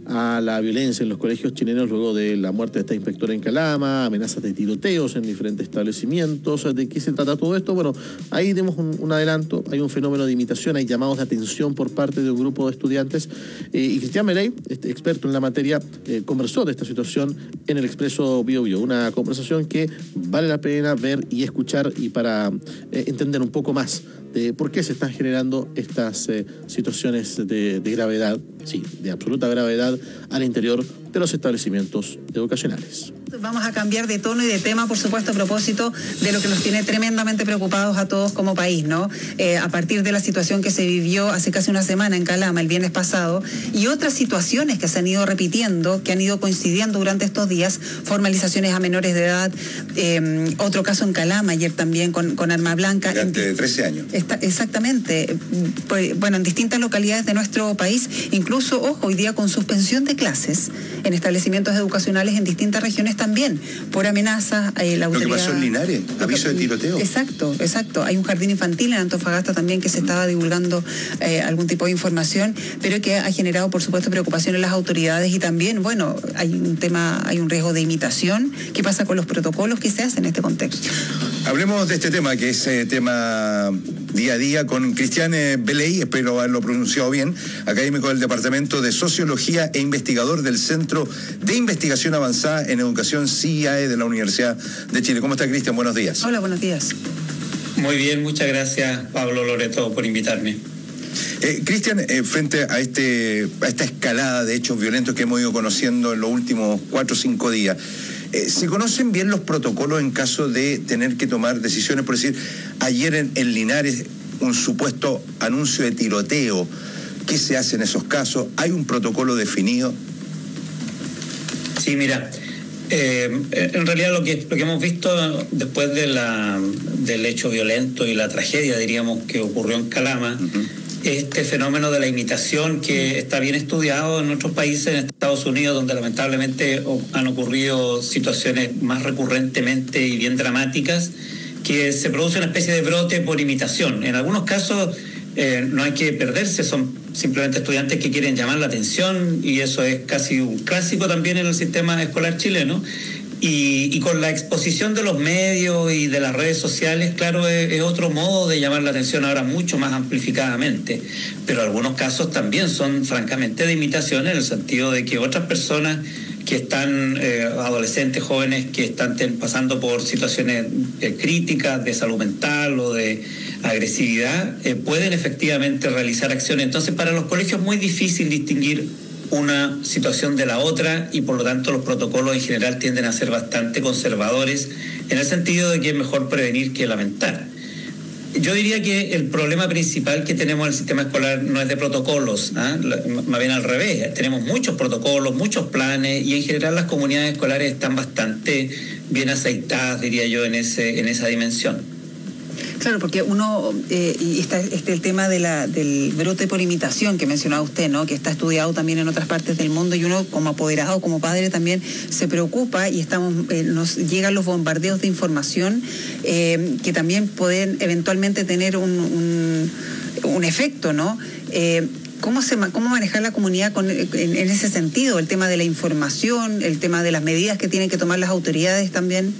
a la violencia en los colegios chilenos luego de la muerte de esta inspectora en Calama, amenazas de tiroteos en diferentes establecimientos. ¿De qué se trata todo esto? Bueno, ahí tenemos un, un adelanto, hay un fenómeno de imitación, hay llamados de atención por parte de un grupo de estudiantes, eh, y Cristian Beley, este experto en la materia, eh, conversó de esta situación en el Expreso Bio Bio, una conversación que vale la pena ver y escuchar, y para eh, entender un poco más de por qué se están generando estas eh, situaciones de, de gravedad, sí, de absoluta gravedad al interior de los establecimientos educacionales. Vamos a cambiar de tono y de tema, por supuesto, a propósito de lo que nos tiene tremendamente preocupados a todos como país, ¿no? Eh, a partir de la situación que se vivió hace casi una semana en Calama, el viernes pasado, y otras situaciones que se han ido repitiendo, que han ido coincidiendo durante estos días, formalizaciones a menores de edad, eh, otro caso en Calama ayer también con, con arma blanca. Durante trece años. Está, exactamente. Pues, bueno, en distintas localidades de nuestro país, incluso, ojo, hoy día con suspensión de clases en establecimientos educacionales en distintas regiones también, por amenazas. Eh, la autoridad... Lo que pasó en Linares, aviso de tiroteo. Exacto, exacto. Hay un jardín infantil en Antofagasta también que se estaba divulgando eh, algún tipo de información, pero que ha generado, por supuesto, preocupación en las autoridades, y también, bueno, hay un tema, hay un riesgo de imitación. ¿Qué pasa con los protocolos que se hacen en este contexto? Hablemos de este tema, que es eh, tema día a día, con Cristian eh, Beley, espero haberlo pronunciado bien, académico del Departamento de Sociología e investigador del Centro de Investigación Avanzada en Educación C I A E de la Universidad de Chile. ¿Cómo está, Cristian? Buenos días. Hola, buenos días. Muy bien, muchas gracias, Pablo Loreto, por invitarme. Eh, Cristian, eh, frente a, este, a esta escalada de hechos violentos que hemos ido conociendo en los últimos cuatro o cinco días, Eh, ¿se conocen bien los protocolos en caso de tener que tomar decisiones? Por decir, ayer en, en Linares, un supuesto anuncio de tiroteo. ¿Qué se hace en esos casos? ¿Hay un protocolo definido? Sí, mira, eh, en realidad lo que, lo que hemos visto después de la, del hecho violento y la tragedia, diríamos, que ocurrió en Calama, uh-huh. este fenómeno de la imitación que está bien estudiado en otros países, en Estados Unidos, donde lamentablemente han ocurrido situaciones más recurrentemente y bien dramáticas, que se produce una especie de brote por imitación. En algunos casos eh, no hay que perderse, son simplemente estudiantes que quieren llamar la atención, y eso es casi un clásico también en el sistema escolar chileno. Y, y con la exposición de los medios y de las redes sociales, claro, es, es otro modo de llamar la atención ahora mucho más amplificadamente. Pero algunos casos también son francamente de imitación, en el sentido de que otras personas que están, eh, adolescentes, jóvenes, que están ten, pasando por situaciones eh, críticas de salud mental o de agresividad, eh, pueden efectivamente realizar acciones. Entonces, para los colegios es muy difícil distinguir una situación de la otra, y por lo tanto los protocolos en general tienden a ser bastante conservadores, en el sentido de que es mejor prevenir que lamentar. Yo diría que el problema principal que tenemos en el sistema escolar no es de protocolos, ¿eh? Más bien al revés. Tenemos muchos protocolos, muchos planes, y en general las comunidades escolares están bastante bien aceitadas, diría yo, en ese en esa dimensión. Claro, porque uno, eh, y está este, el tema de la, del brote por imitación que mencionaba usted, ¿no? Que está estudiado también en otras partes del mundo, y uno como apoderado, como padre también se preocupa, y estamos eh, nos llegan los bombardeos de información eh, que también pueden eventualmente tener un, un, un efecto, ¿no? Eh, ¿Cómo, se, ¿Cómo manejar la comunidad con, en, en ese sentido? El tema de la información, el tema de las medidas que tienen que tomar las autoridades también.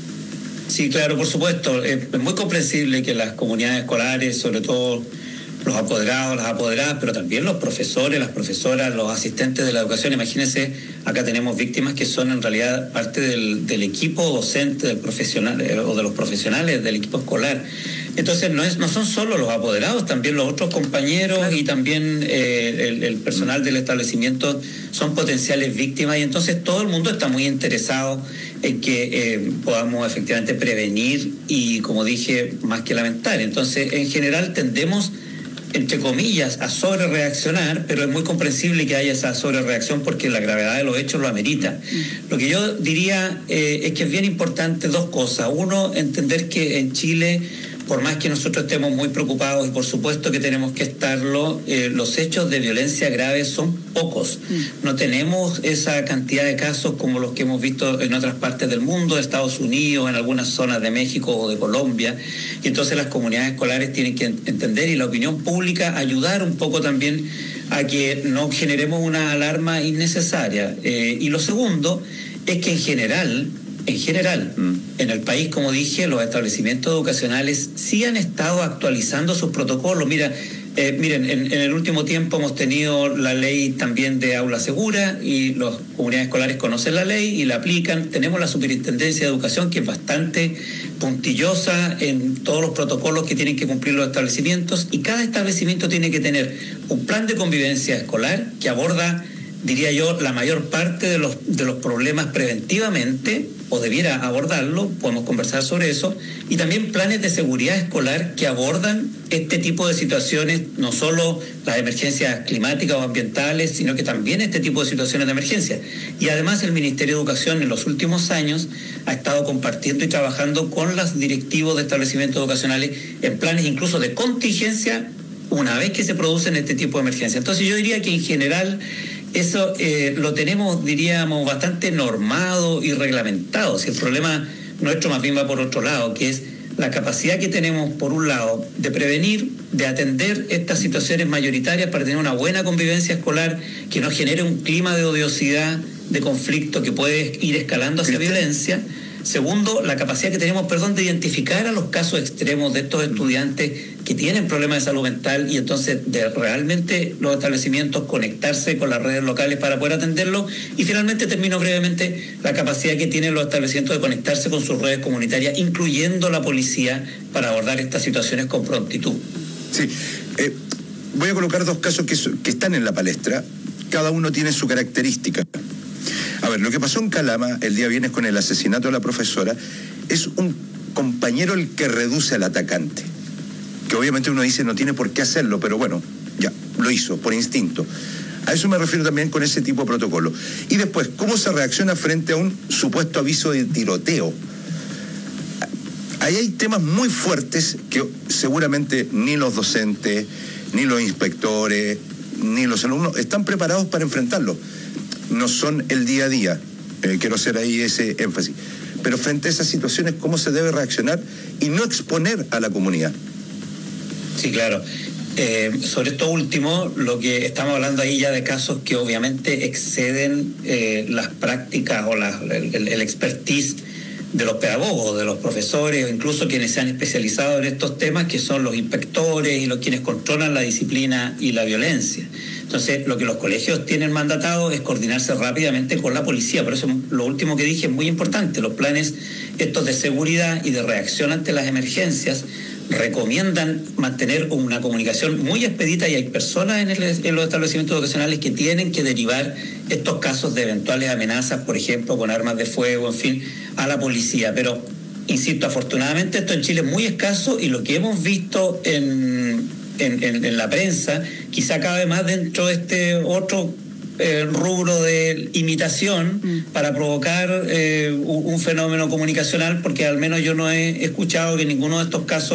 Sí, claro, por supuesto. Es muy comprensible que las comunidades escolares, sobre todo los apoderados, las apoderadas, pero también los profesores, las profesoras, los asistentes de la educación. Imagínense, acá tenemos víctimas que son en realidad parte del, del equipo docente, del profesional eh, o de los profesionales del equipo escolar. Entonces no es no son solo los apoderados, también los otros compañeros, claro, y también eh, el, el personal del establecimiento son potenciales víctimas, y entonces todo el mundo está muy interesado en que eh, podamos efectivamente prevenir y, como dije, más que lamentar. Entonces, en general tendemos, entre comillas, a sobre reaccionar, pero es muy comprensible que haya esa sobre reacción porque la gravedad de los hechos lo amerita. Mm. Lo que yo diría eh, es que es bien importante dos cosas. Uno, entender que en Chile, por más que nosotros estemos muy preocupados, y por supuesto que tenemos que estarlo, eh, los hechos de violencia grave son pocos. Mm. No tenemos esa cantidad de casos como los que hemos visto en otras partes del mundo, de Estados Unidos, en algunas zonas de México o de Colombia. Y entonces las comunidades escolares tienen que entender, y la opinión pública ayudar un poco también a que no generemos una alarma innecesaria. Eh, y lo segundo es que en general... En general, en el país, como dije, los establecimientos educacionales sí han estado actualizando sus protocolos. Mira, eh, miren, en, en el último tiempo hemos tenido la ley también de aula segura, y las comunidades escolares conocen la ley y la aplican. Tenemos la Superintendencia de Educación, que es bastante puntillosa en todos los protocolos que tienen que cumplir los establecimientos, y cada establecimiento tiene que tener un plan de convivencia escolar que aborda, diría yo, la mayor parte de los, de los problemas preventivamente, o debiera abordarlo, podemos conversar sobre eso, y también planes de seguridad escolar que abordan este tipo de situaciones, no solo las emergencias climáticas o ambientales, sino que también este tipo de situaciones de emergencia. Y además el Ministerio de Educación en los últimos años ha estado compartiendo y trabajando con los directivos de establecimientos educacionales en planes incluso de contingencia una vez que se producen este tipo de emergencias. Entonces yo diría que en general eso eh, lo tenemos, diríamos, bastante normado y reglamentado. Si el problema nuestro más bien va por otro lado, que es la capacidad que tenemos, por un lado, de prevenir, de atender estas situaciones mayoritarias para tener una buena convivencia escolar que no genere un clima de odiosidad, de conflicto que puede ir escalando hacia violencia. Segundo, la capacidad que tenemos, perdón, de identificar a los casos extremos de estos estudiantes que tienen problemas de salud mental, y entonces de realmente los establecimientos conectarse con las redes locales para poder atenderlos. Y finalmente, termino brevemente, la capacidad que tienen los establecimientos de conectarse con sus redes comunitarias, incluyendo la policía, para abordar estas situaciones con prontitud. Sí, eh, voy a colocar dos casos que, que están en la palestra. Cada uno tiene su característica. A ver, lo que pasó en Calama el día viernes con el asesinato de la profesora es un compañero el que reduce al atacante, que obviamente uno dice no tiene por qué hacerlo, pero bueno, ya, lo hizo por instinto. A eso me refiero también con ese tipo de protocolo. Y después, ¿cómo se reacciona frente a un supuesto aviso de tiroteo? Ahí hay temas muy fuertes que seguramente ni los docentes, ni los inspectores, ni los alumnos están preparados para enfrentarlo. No son el día a día, eh, quiero hacer ahí ese énfasis. Pero frente a esas situaciones, ¿cómo se debe reaccionar y no exponer a la comunidad? Sí, claro. Eh, sobre esto último, lo que estamos hablando ahí ya de casos que obviamente exceden eh, las prácticas o la, el, el expertise de los pedagogos, de los profesores, o incluso quienes se han especializado en estos temas, que son los inspectores y los quienes controlan la disciplina y la violencia. Entonces, lo que los colegios tienen mandatado es coordinarse rápidamente con la policía. Por eso lo último que dije es muy importante. Los planes estos de seguridad y de reacción ante las emergencias recomiendan mantener una comunicación muy expedita, y hay personas en, el, en los establecimientos educacionales que tienen que derivar estos casos de eventuales amenazas, por ejemplo, con armas de fuego, en fin, a la policía. Pero, insisto, afortunadamente esto en Chile es muy escaso, y lo que hemos visto en... En, en, en la prensa, quizá cabe más dentro de este otro eh, rubro de imitación mm. para provocar eh, un, un fenómeno comunicacional, porque al menos yo no he escuchado que ninguno de estos casos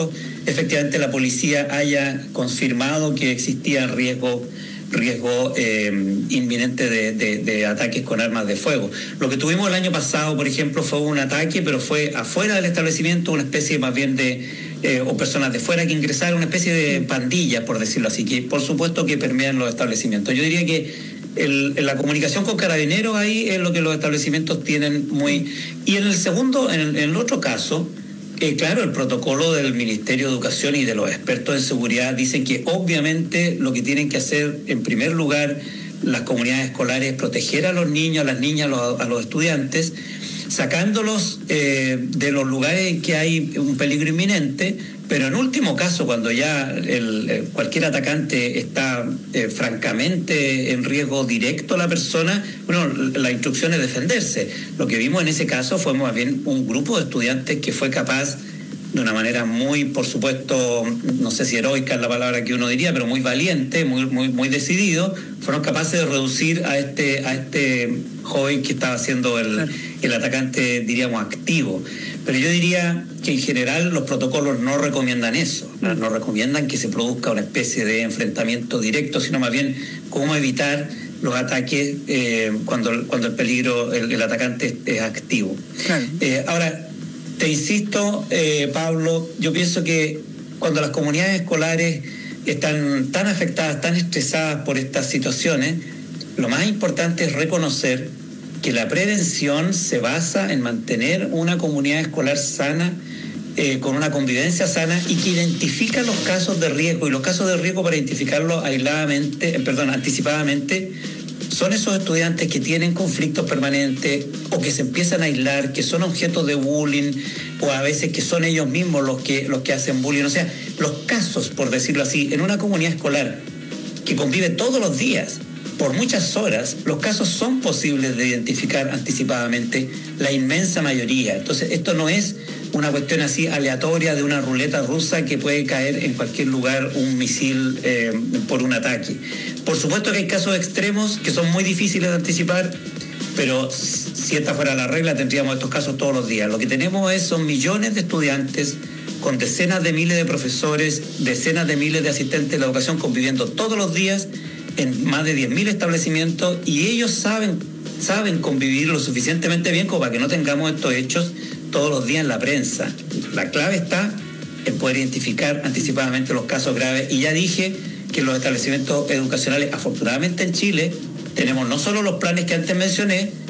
efectivamente la policía haya confirmado que existía riesgo riesgo eh, inminente de, de, de ataques con armas de fuego. Lo que tuvimos el año pasado, por ejemplo, fue un ataque, pero fue afuera del establecimiento, una especie más bien de, eh, o personas de fuera que ingresaron, una especie de pandilla, por decirlo así, que por supuesto que permean los establecimientos. Yo diría que el, la comunicación con carabineros ahí es lo que los establecimientos tienen muy... Y en el segundo, en el, en el otro caso, Eh, claro, el protocolo del Ministerio de Educación y de los expertos en seguridad dicen que obviamente lo que tienen que hacer en primer lugar las comunidades escolares es proteger a los niños, a las niñas, a los, a los estudiantes, sacándolos eh, de los lugares en que hay un peligro inminente, pero en último caso, cuando ya el, el, cualquier atacante está eh, francamente en riesgo directo a la persona, bueno, la instrucción es defenderse. Lo que vimos en ese caso fue más bien un grupo de estudiantes que fue capaz, de una manera muy, por supuesto, no sé si heroica es la palabra que uno diría, pero muy valiente, muy, muy, muy decidido, fueron capaces de reducir a este, a este joven que estaba siendo el, claro. el atacante, diríamos, activo. Pero yo diría que en general los protocolos no recomiendan eso, no, no recomiendan que se produzca una especie de enfrentamiento directo, sino más bien cómo evitar los ataques eh, cuando, cuando el peligro, el, el atacante es, es activo. Claro. Eh, ahora, te insisto, eh, Pablo, yo pienso que cuando las comunidades escolares están tan afectadas, tan estresadas por estas situaciones, lo más importante es reconocer que la prevención se basa en mantener una comunidad escolar sana, eh, con una convivencia sana y que identifica los casos de riesgo. Y los casos de riesgo, para identificarlos aisladamente, eh, perdón, anticipadamente, son esos estudiantes que tienen conflictos permanentes o que se empiezan a aislar, que son objetos de bullying o a veces que son ellos mismos los que, los que hacen bullying. O sea, los casos, por decirlo así, en una comunidad escolar que convive todos los días, por muchas horas, los casos son posibles de identificar anticipadamente, la inmensa mayoría. Entonces, esto no es una cuestión así aleatoria de una ruleta rusa que puede caer en cualquier lugar un misil eh, por un ataque. Por supuesto que hay casos extremos que son muy difíciles de anticipar, pero si esta fuera la regla tendríamos estos casos todos los días. Lo que tenemos es, son millones de estudiantes con decenas de miles de profesores, decenas de miles de asistentes de la educación conviviendo todos los días en más de diez mil establecimientos, y ellos saben, saben convivir lo suficientemente bien como para que no tengamos estos hechos todos los días en la prensa. La clave está en poder identificar anticipadamente los casos graves, y ya dije que los establecimientos educacionales, afortunadamente en Chile, tenemos no solo los planes que antes mencioné,